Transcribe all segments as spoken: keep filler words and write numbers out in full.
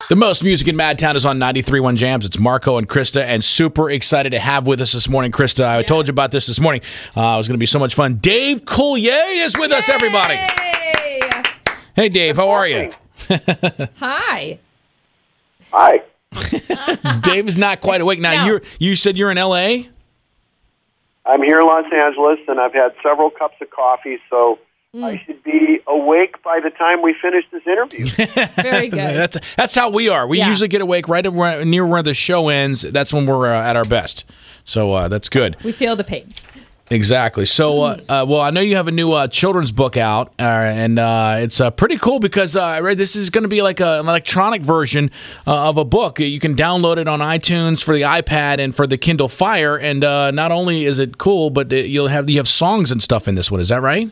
The most music in Madtown is on ninety-three point one Jams. It's Marco and Krista, and super excited to have with us this morning, Krista. I yeah. told you about this this morning. Uh, it was going to be so much fun. Dave Coulier is with Yay! us, everybody. Hey, Dave, how are you? Hi. Hi. Dave is not quite awake. Now, no. you you said you're in L A? I'm here in Los Angeles, and I've had several cups of coffee, so mm. I should be awake by the time we finish this interview. Very good. that's, that's how we are. We yeah. usually get awake right near where the show ends. That's when we're uh, at our best. So uh, that's good. We feel the pain. Exactly. So, uh, uh, well, I know you have a new uh, children's book out, uh, and uh, it's uh, pretty cool because uh, I read this is going to be like a, an electronic version uh, of a book. You can download it on iTunes for the iPad and for the Kindle Fire, and uh, not only is it cool, but you'll have you have songs and stuff in this one. Is that right?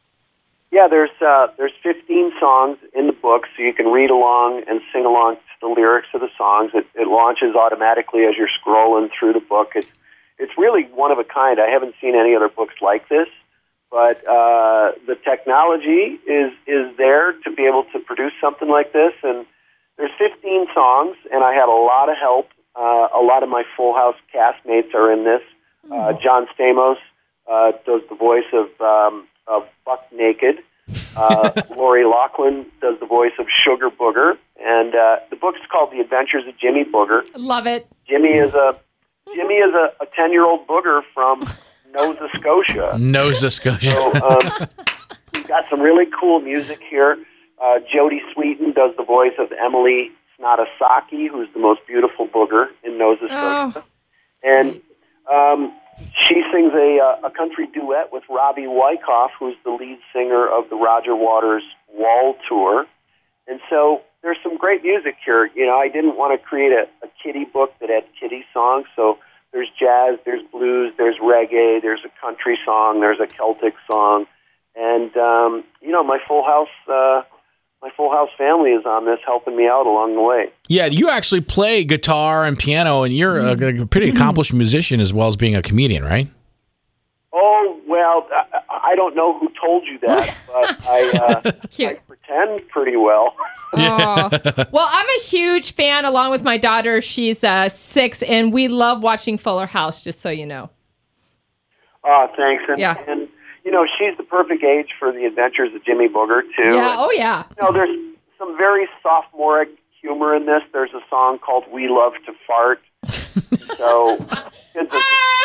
Yeah, there's uh, there's fifteen songs in the book, so you can read along and sing along to the lyrics of the songs. It, it launches automatically as you're scrolling through the book. It's It's really one of a kind. I haven't seen any other books like this, but uh, the technology is is there to be able to produce something like this. And there's fifteen songs, and I had a lot of help. Uh, a lot of my Full House castmates are in this. Uh, John Stamos uh, does the voice of, um, of Buck Naked. Uh, Lori Loughlin does the voice of Sugar Booger. And uh, the book is called The Adventures of Jimmy Booger. Love it. Jimmy is a... Jimmy is a, a ten-year-old booger from Nova Scotia. Nova Scotia. So, um, we've got some really cool music here. Uh, Jodie Sweetin does the voice of Emily Snotasaki, who's the most beautiful booger in Nova Scotia. Oh. And um, she sings a, uh, a country duet with Robbie Wyckoff, who's the lead singer of the Roger Waters Wall Tour. And so there's some great music here. You know, I didn't want to create a, a kiddie book that had kiddie songs. So there's jazz, there's blues, there's reggae, there's a country song, there's a Celtic song, and um, you know, my Full House, uh, my Full House family is on this, helping me out along the way. Yeah, you actually play guitar and piano, and you're a, a pretty accomplished musician as well as being a comedian, right? Oh well, I, I don't know who told you that, but I, uh, I pretend pretty well. Oh. Well, I'm a huge fan along with my daughter. She's uh, six, and we love watching Fuller House, just so you know. Oh, thanks. And, yeah. and, you know, she's the perfect age for The Adventures of Jimmy Booger, too. Yeah, and, oh, yeah. You know, there's some very sophomoric humor in this. There's a song called We Love to Fart. So, kids are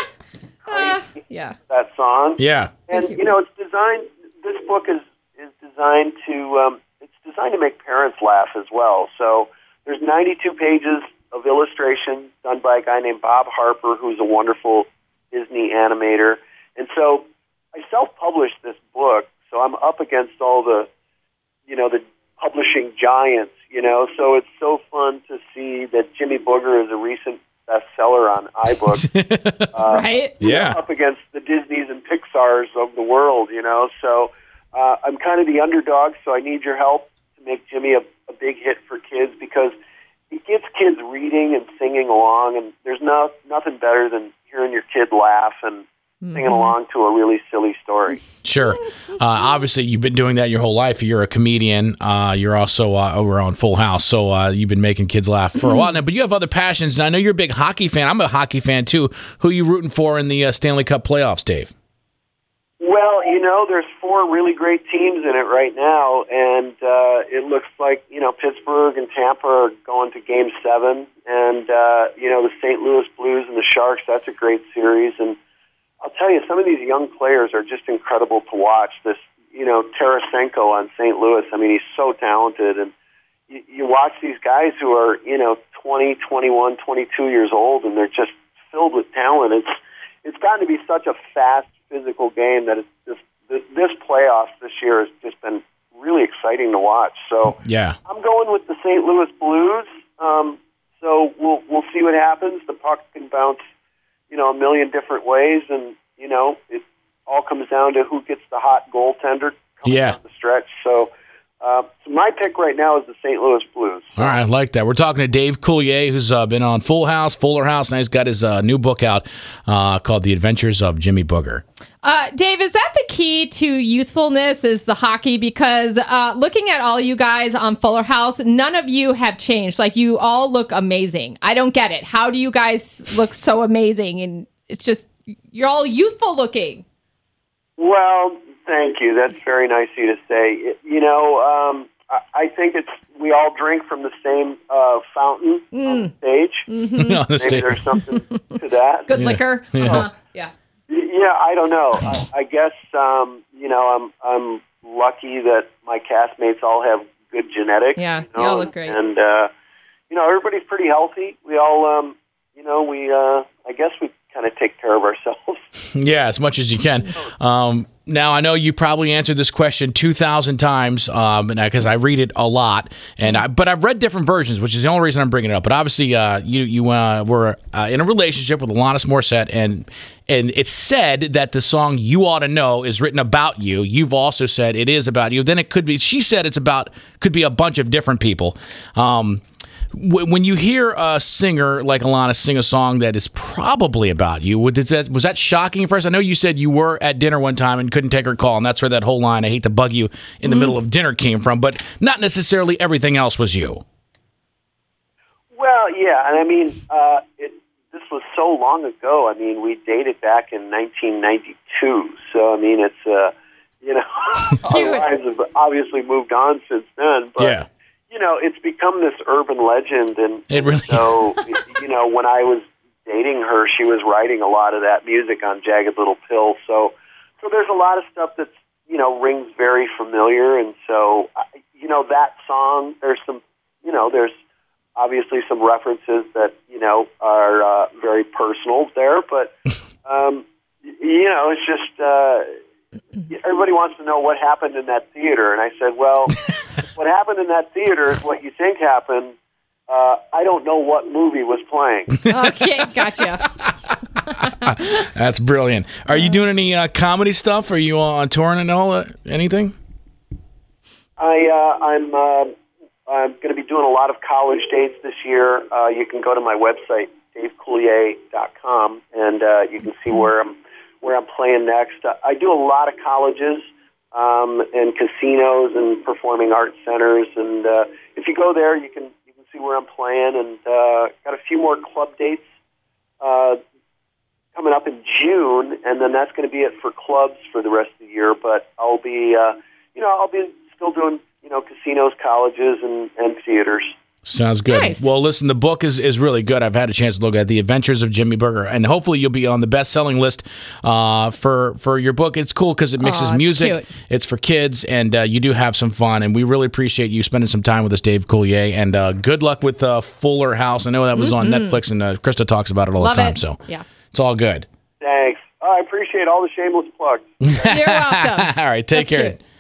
Uh, crazy, yeah. that song. Yeah. And, you know, it's designed, this book is, is designed to, um, it's designed to make parents laugh as well. So there's ninety-two pages of illustration done by a guy named Bob Harper, who's a wonderful Disney animator. And so I self-published this book, so I'm up against all the, you know, the publishing giants, you know, so it's so fun to see that Jimmy Booger is a recent bestseller on iBooks. uh, right? Yeah. Up against the Disneys and Pixars of the world, you know. So uh, I'm kind of the underdog, so I need your help to make Jimmy a, a big hit for kids because it gets kids reading and singing along, and there's no, nothing better than hearing your kid laugh and singing mm-hmm. along to a really silly story. Sure. Uh, obviously, you've been doing that your whole life. You're a comedian. Uh, you're also uh, over on Full House, so uh, you've been making kids laugh for a while now. But you have other passions, and I know you're a big hockey fan. I'm a hockey fan, too. Who are you rooting for in the uh, Stanley Cup playoffs, Dave? Well, you know, there's four really great teams in it right now, and uh, it looks like, you know, Pittsburgh and Tampa are going to Game seven, and, uh, you know, the Saint Louis Blues and the Sharks, that's a great series, and I'll tell you, some of these young players are just incredible to watch. This, you know, Tarasenko on Saint Louis, I mean, he's so talented. And you, you watch these guys who are, you know, twenty, twenty-one, twenty-two years old, and they're just filled with talent. It's it's gotten to be such a fast, physical game that it's just, this, this playoffs this year has just been really exciting to watch. So yeah, I'm going with the Saint Louis Blues. Um, so we'll we'll see what happens. The puck can bounce, you know, a million different ways, and, you know, it all comes down to who gets the hot goaltender coming yeah. down the stretch. So Uh, so my pick right now is the Saint Louis Blues. All right, I like that. We're talking to Dave Coulier, who's uh, been on Full House, Fuller House, and he's got his uh, new book out uh, called The Adventures of Jimmy Booger. Uh, Dave, is that the key to youthfulness, is the hockey? Because uh, looking at all you guys on Fuller House, none of you have changed. Like, you all look amazing. I don't get it. How do you guys look so amazing? And it's just, you're all youthful looking. Well, thank you. That's very nice of you to say. It, you know, um, I, I think it's we all drink from the same uh, fountain mm. on the stage. Mm-hmm. on the Maybe stage. There's something to that. Good Yeah. liquor. Yeah. Uh-huh. Yeah. Yeah, I don't know. I, I guess um, you know I'm I'm lucky that my castmates all have good genetics. Yeah, you know, you all look great. And uh, you know everybody's pretty healthy. We all um, you know we uh, I guess we kind of take care of ourselves. Yeah, as much as you can. Um, now, I know you probably answered this question two thousand times um, because I read it a lot, and I, but I've read different versions, which is the only reason I'm bringing it up. But obviously, uh, you you uh, were uh, in a relationship with Alanis Morissette, and and it's said that the song "You Ought to Know" is written about you. You've also said it is about you. Then it could be. She said it's about could be a bunch of different people. Um, When you hear a singer like Alanis sing a song that is probably about you, was that, was that shocking at first? I know you said you were at dinner one time and couldn't take her call, and that's where that whole line, "I hate to bug you," in the mm. middle of dinner came from, but not necessarily everything else was you. Well, yeah, and I mean, uh, it, this was so long ago. I mean, we dated back in nineteen ninety-two, so I mean, it's, uh, you know, our lives have obviously moved on since then, but... Yeah. You know, it's become this urban legend, and it really so, you know, when I was dating her, she was writing a lot of that music on Jagged Little Pill, so so there's a lot of stuff that's, you know, rings very familiar, and so, you know, that song, there's some, you know, there's obviously some references that, you know, are uh, very personal there, but, um, you know, it's just, uh, everybody wants to know what happened in that theater, and I said, well... What happened in that theater is what you think happened. Uh, I don't know what movie was playing. Okay, gotcha. That's brilliant. Are you doing any uh, comedy stuff? Are you on touring and all? Uh, anything? I uh, I'm uh, I'm going to be doing a lot of college dates this year. Uh, you can go to my website dave coulier dot com and uh, you can see where I'm where I'm playing next. Uh, I do a lot of colleges. Um, and casinos and performing arts centers, and uh, if you go there, you can you can see where I'm playing, and uh, got a few more club dates uh, coming up in June, and then that's going to be it for clubs for the rest of the year. But I'll be, uh, you know, I'll be still doing, you know, casinos, colleges, and, and theaters. Sounds good. Nice. Well, listen, the book is, is really good. I've had a chance to look at The Adventures of Jimmy Booger, and hopefully you'll be on the best-selling list uh, for, for your book. It's cool because it mixes Aw, it's music. cute. It's for kids, and uh, you do have some fun, and we really appreciate you spending some time with us, Dave Coulier, and uh, good luck with uh, Fuller House. I know that was mm-hmm. on Netflix, and uh, Krista talks about it all Love the time, it. so yeah. it's all good. Thanks. I appreciate all the shameless plugs. You're welcome. All right, take That's care. cute.